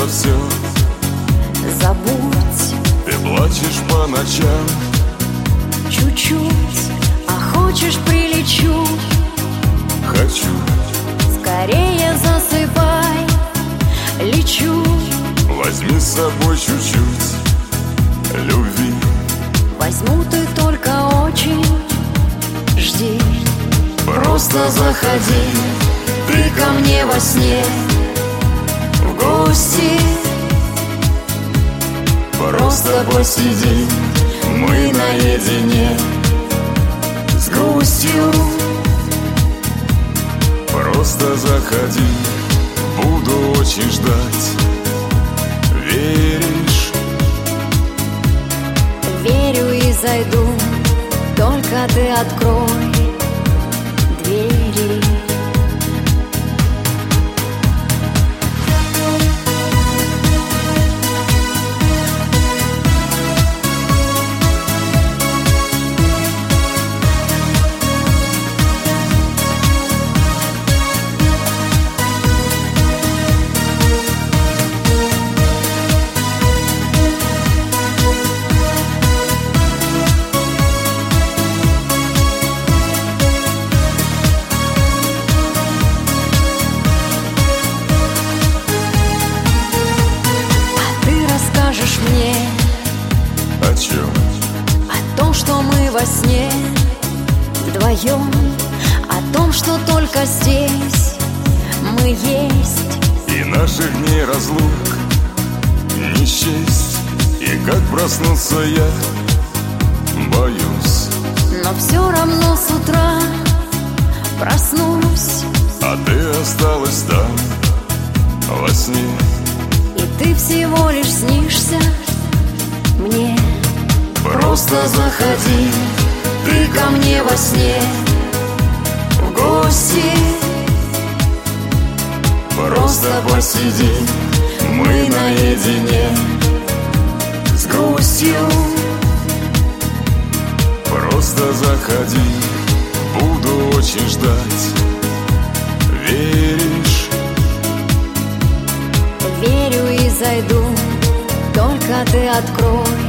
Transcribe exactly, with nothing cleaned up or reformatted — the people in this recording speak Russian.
за все. Забудь, ты плачешь по ночам. чуть-чуть, а хочешь прилечу. Хочу, Скорее засыпай, лечу. возьми с собой чуть-чуть любви. Возьму, ты только очень жди. Просто заходи Ты ко мне во сне в гости. Просто посиди, мы наедине С грустью Просто заходи, буду очень ждать. Веришь? верю и зайду, только ты открой двери. Мне О чем? о том, что мы во сне вдвоем, о том, что только здесь мы есть. И наших дней разлук не счесть. И как проснуться я боюсь. Но все равно с утра проснусь, А ты осталась там во сне. и ты всего лишь снишься мне. Просто заходи, Ты ко мне во сне в гости. просто посиди, мы наедине С грустью Просто заходи, буду очень ждать. Веришь? верю и зайду, только ты открой